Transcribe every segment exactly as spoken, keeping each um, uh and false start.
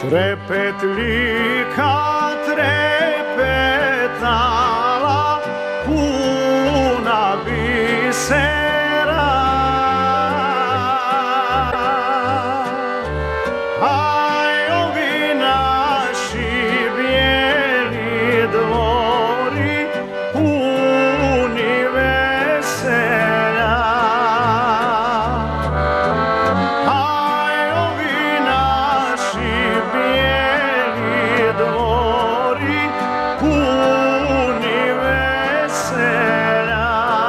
Trepetljika trepetala, puna bisera, aj ovi naši bijeli dvori, puni veselja. Aj ovi naši bijeli dvori, puni veselja.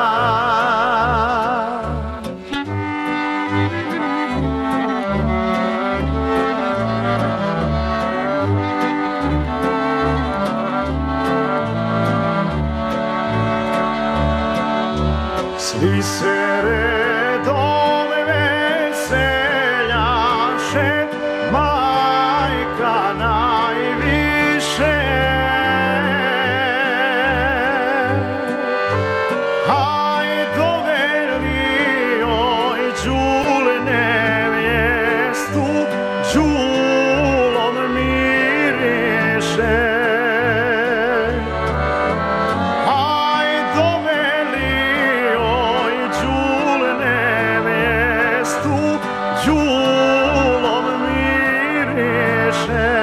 Svi se redom veseljaše, majka najviše. Aj doveli joj Đulne mjestu, Đulom miriše. Aj doveli joj Đulne mjestu, Đulom miriše.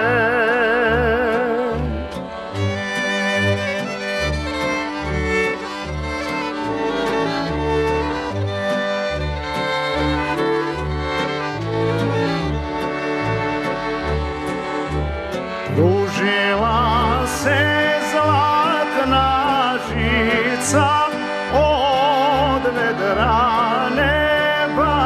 Pružila se zlatna žica od vedra neba,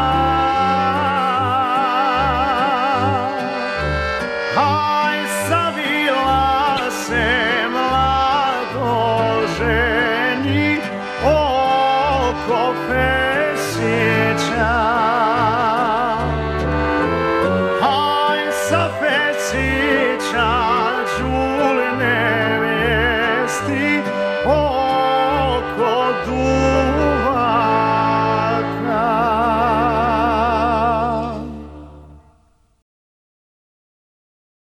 aj savila se mladoženi oko Pesića.